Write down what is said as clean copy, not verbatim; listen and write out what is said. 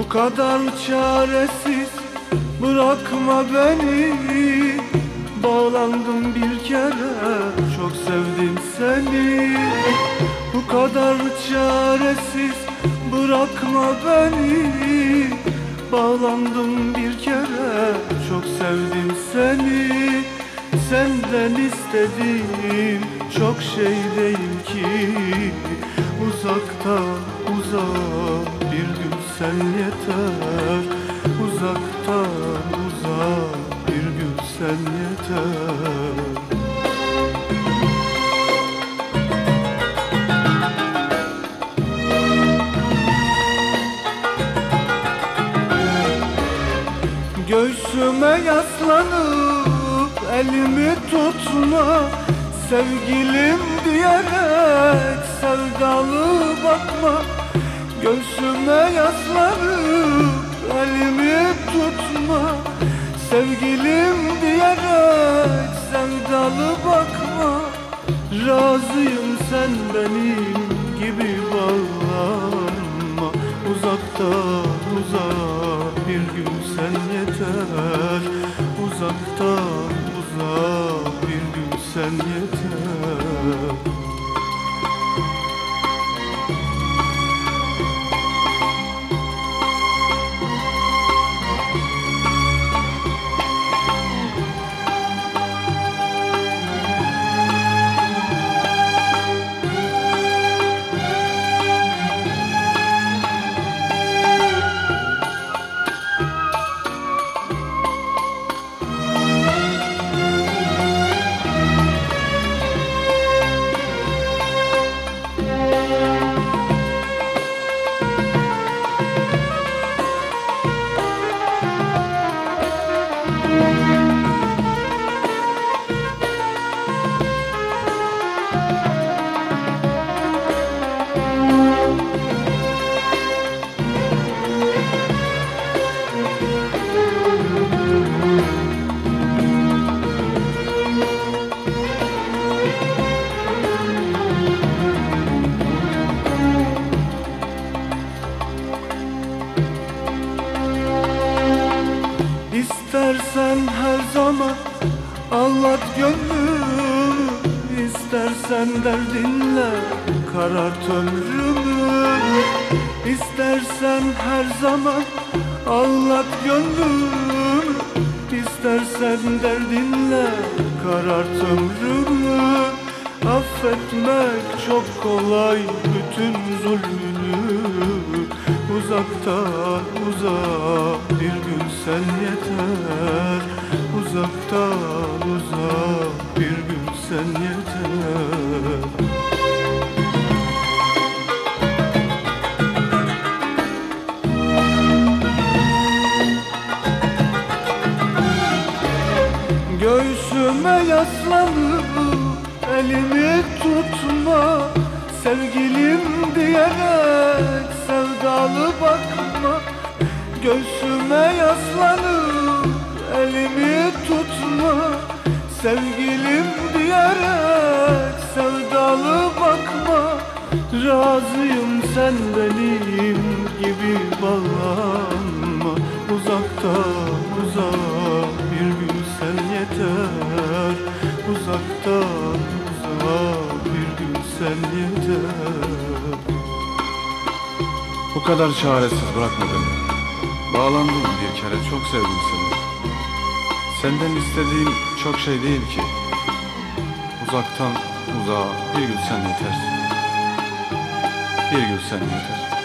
Bu kadar çaresiz bırakma beni. Bağlandım bir kere, çok sevdim seni. Bu kadar çaresiz bırakma beni. Bağlandım bir kere, çok sevdim seni. Senden istediğim çok şey değil ki. Uzaktan uzağa bir gün sen yeter. Uzaktan uzağa bir gün sen yeter. Göğsüme yaslanıp elimi tutma, sevgilim diyerek sevdalı bakma. Göğsüme yaslanıp elimi tutma, sevgilim diyerek sevdalı bakma. Razıyım sen benim gibi bağlanma. Uzaktan uzağa bir gün sen yeter. Uzaktan uzağa bir gün sen yeter. İstersen her zaman ağlat gönlümü, İstersen derdinle karart ömrümü. İstersen her zaman ağlat gönlümü, İstersen derdinle karart ömrümü. Affetmek çok kolay bütün zulmünü. Uzaktan uzağa bir gün sen yeter. Uzaktan uzağa bir gün sen yeter. Göğsüme yaslanıp elimi tutma, sevgilim diyerek sevdalı bakma. Göğsüme yaslanıp elimi tutma, sevgilim diyerek sevdalı bakma. Razıyım sen benim gibi bağlanma. Uzaktan uzağa bir gün sen yeter. Uzaktan uzağa bir gün sen yeter. Bu kadar çaresiz bırakma beni. Bağlandım bir kere, çok sevdim seni. Senden istediğim çok şey değil ki. Uzaktan uzağa bir gün sen yeter. Bir gün sen yeter.